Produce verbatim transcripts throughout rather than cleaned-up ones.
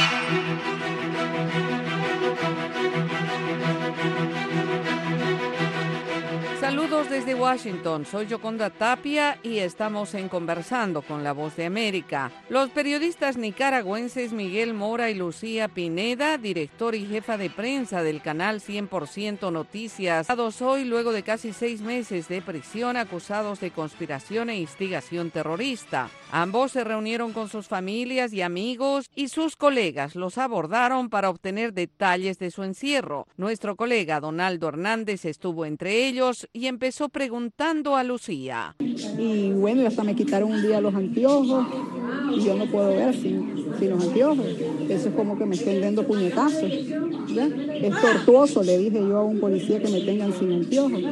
Saludos desde Washington, soy Yoconda Tapia y estamos en Conversando con la Voz de América. Los periodistas nicaragüenses Miguel Mora y Lucía Pineda, director y jefa de prensa del canal cien por ciento Noticias, acusados hoy luego de casi seis meses de prisión acusados de conspiración e instigación terrorista. Ambos se reunieron con sus familias y amigos y sus colegas los abordaron para obtener detalles de su encierro. Nuestro colega Donaldo Hernández estuvo entre ellos y empezó preguntando a Lucía. Y bueno, hasta me quitaron un día los anteojos y yo no puedo ver sin, sin los anteojos. Eso es como que me estén dando puñetazos, ¿verdad? Es tortuoso, le dije yo a un policía que me tengan sin anteojos.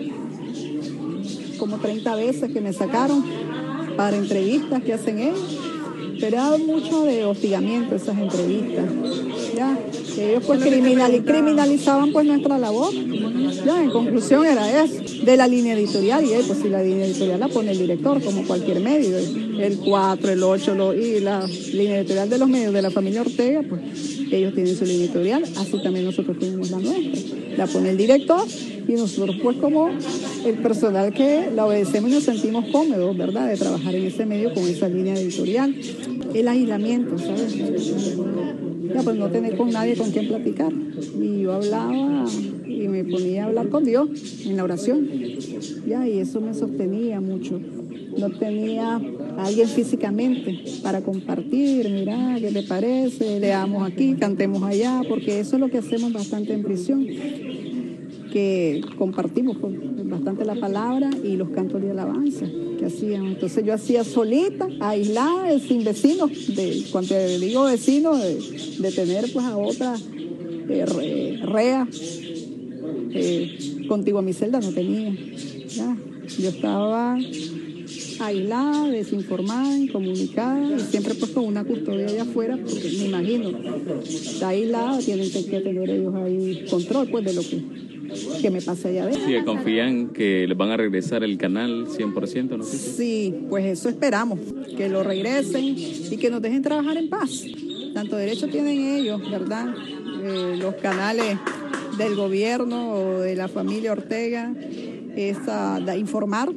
Como treinta veces que me sacaron para entrevistas que hacen ellos. Pero era mucho de hostigamiento esas entrevistas, ya, que ellos pues criminal, criminalizaban pues nuestra labor, ya, en conclusión era eso, de la línea editorial, y eh, pues si la línea editorial la pone el director, como cualquier medio, el cuatro, el ocho, lo, y la línea editorial de los medios de la familia Ortega, pues ellos tienen su línea editorial, así también nosotros tenemos la nuestra, la pone el director, y nosotros pues como el personal que la obedecemos y nos sentimos cómodos, ¿verdad?, de trabajar en ese medio con esa línea editorial. El aislamiento, ¿sabes? Ya, pues no tener con nadie con quien platicar. Y yo hablaba y me ponía a hablar con Dios en la oración. Ya, y eso me sostenía mucho. No tenía a alguien físicamente para compartir, mira, ¿qué te parece? Leamos aquí, cantemos allá, porque eso es lo que hacemos bastante en prisión, que compartimos bastante la palabra y los cantos de alabanza que hacían. Entonces yo hacía solita, aislada, sin vecinos, de, cuando digo vecinos, de, de tener pues a otra eh, re, rea, eh, contigo a mi celda no tenía. Ya. Yo estaba aislada, desinformada, incomunicada y siempre pues con una custodia allá afuera, porque me imagino, está aislada, tienen que tener ellos ahí control pues de lo que que me pasa allá adentro. Sí, confían que les van a regresar el canal cien por ciento, ¿no? Sí, pues eso esperamos, que lo regresen y que nos dejen trabajar en paz. Tanto derecho tienen ellos, ¿verdad? Eh, los canales del gobierno o de la familia Ortega es a, a informar.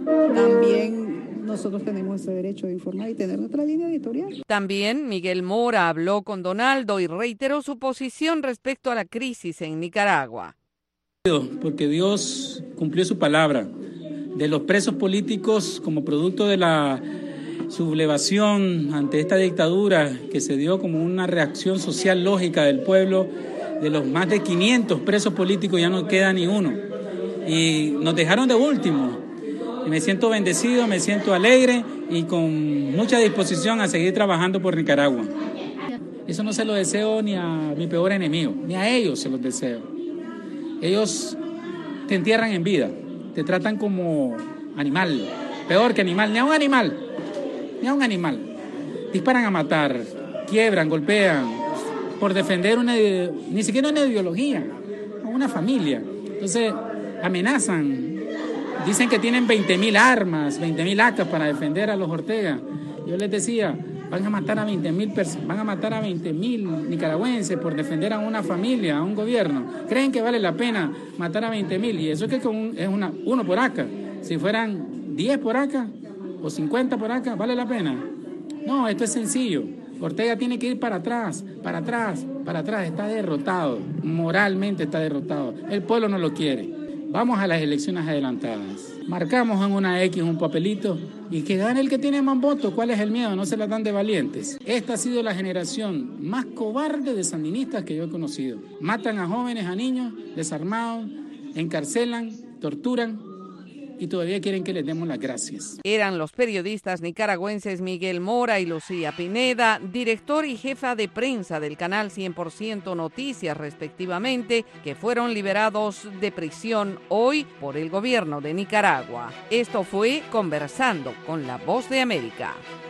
También nosotros tenemos ese derecho de informar y tener nuestra línea editorial. También Miguel Mora habló con Donaldo y reiteró su posición respecto a la crisis en Nicaragua. Porque Dios cumplió su palabra. De los presos políticos, como producto de la sublevación ante esta dictadura que se dio como una reacción social lógica del pueblo, de los más de quinientos presos políticos ya no queda ni uno. Y nos dejaron de último. Y me siento bendecido, me siento alegre y con mucha disposición a seguir trabajando por Nicaragua. Eso no se lo deseo ni a mi peor enemigo, ni a ellos se los deseo. Ellos te entierran en vida, te tratan como animal, peor que animal, ni a un animal, ni a un animal. Disparan a matar, quiebran, golpean, por defender una, ni siquiera una ideología, una familia. Entonces amenazan, dicen que tienen veinte mil armas, veinte mil A K para defender a los Ortega. Yo les decía, van a matar a veinte mil personas, van a matar a veinte mil nicaragüenses por defender a una familia, a un gobierno. ¿Creen que vale la pena matar a veinte mil? Y eso es que con, es una, uno por A K. Si fueran diez por A K o cincuenta por A K, ¿vale la pena? No, esto es sencillo. Ortega tiene que ir para atrás, para atrás, para atrás. Está derrotado, moralmente está derrotado. El pueblo no lo quiere. Vamos a las elecciones adelantadas. Marcamos en una X un papelito y que gane el que tiene más votos. ¿Cuál es el miedo? No se la dan de valientes. Esta ha sido la generación más cobarde de sandinistas que yo he conocido. Matan a jóvenes, a niños, desarmados, encarcelan, torturan y todavía quieren que les demos las gracias. Eran los periodistas nicaragüenses Miguel Mora y Lucía Pineda, director y jefa de prensa del canal cien por ciento Noticias, respectivamente, que fueron liberados de prisión hoy por el gobierno de Nicaragua. Esto fue Conversando con la Voz de América.